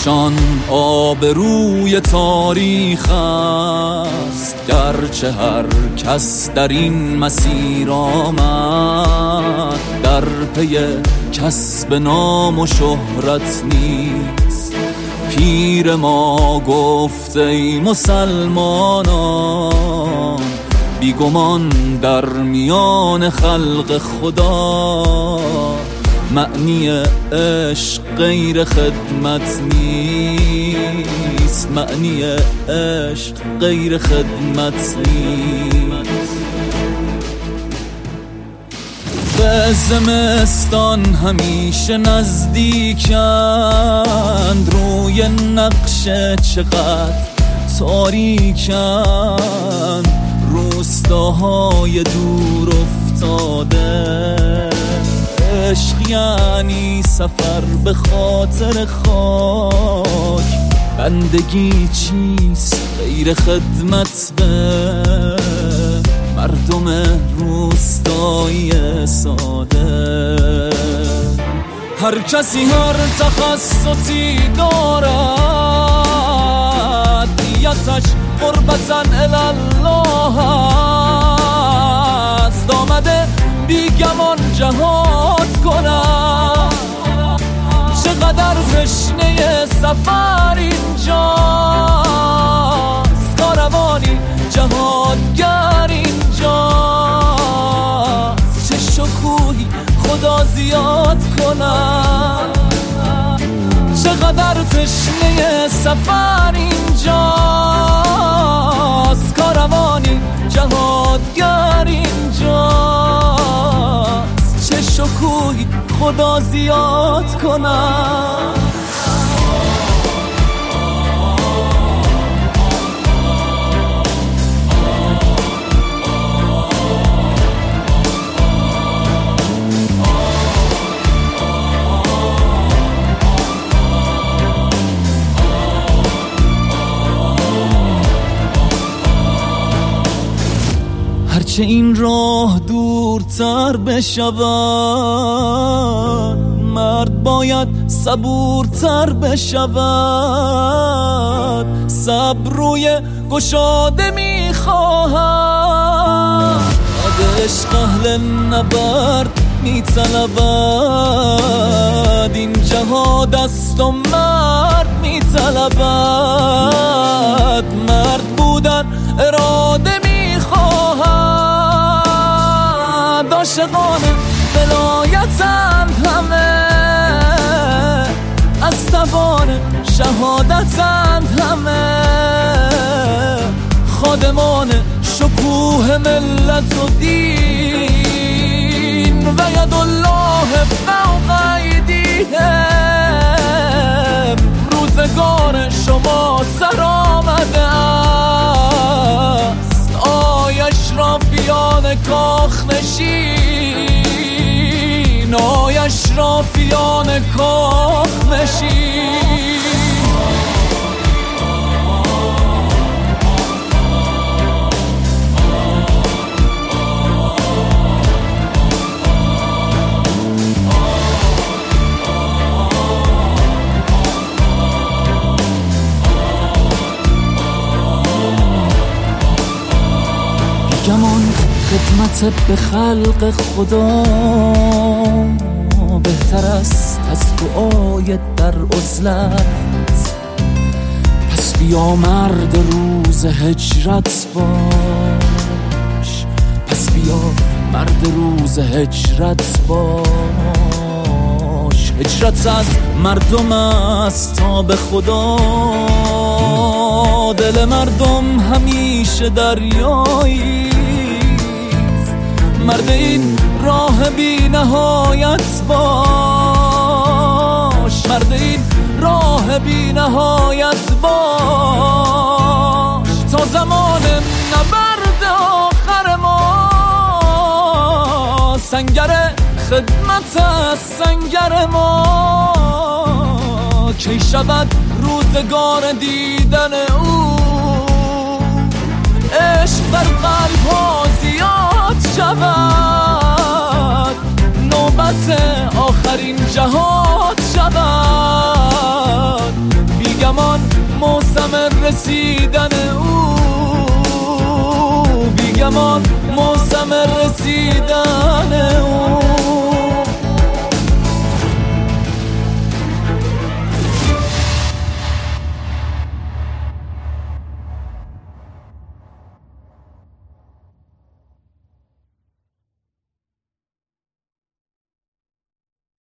ایشان آبروی تاریخ است، گرچه هر کس در این مسیر آمد در پی کسب نام و شهرت نیست. پیر ما گفت ای مسلمانان، بیگمان در میان خلق خدا معنی عشق غیر خدمت نیست، معنی عشق غیر خدمت نیست. به زمستان همیشه نزدیکند، روی نقشه چقدر تاریکند، روستاهای دور افتاده. عشق یعنی سفر به خاطر خاک، بندگی چیست غیر خدمت به مردم روستایی ساده. هر کسی هر تخصصی دارد، نیتش قربتاً الالله است. آمده بیگمان جهاد کنم، چقدر تشنه سفر اینجاست. کاروانی جهادگر اینجاست، چه شکوهی خدا زیاد کنم. چقدر تشنه سفر اینجاست، کاروانی جهادگر اینجاست، چه شکوهی خدا زیاد کنم. هرچه این راه دورتر بشود، مرد باید صبورتر بشود. صبر روی گشاده میخواهد، عشق اهل نبرد میطلبد. این جهاد است و مرد میطلبد، مرد بودن اراده میخواهد. عاشقان ولایتند همه، از توان شهادتند همه. خادمان شکوه ملت و دین، و ید الله فوق ایدیهم. روزگار شما سر آمده است، آی اشرافیان کاخ نشین، آی اشرافیان کاخ نشین. گمان خدمت به خلق خدا بهتر است از دعای در عزلت. پس بیا مرد روز هجرت باش، پس بیا مرد روز هجرت باش. هجرت از مردم است تا به خدا، دل مردم همیشه دریایی. مرد این راه بی نهایت باش، مرد این راه بی نهایت باش. تا زمان نبرد آخر ما، سنگر خدمت است سنگر ما. کی شود روزگار دیدن او، عشق در قلب ها زیاد شود. نوبت آخرین جهاد شود، بیگمان موسم رسیدن او، بیگمان موسم رسیدن او.